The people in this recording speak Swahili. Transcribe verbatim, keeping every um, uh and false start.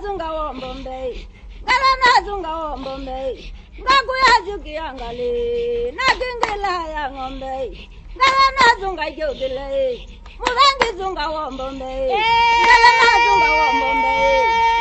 zunga wombombe. Ngala zunga wombombe. Ngakuya jukiangale. Nakingela ya ngombe. Ngala zunga jogile. Murangi zunga wombombe. Ngala zunga wombombe.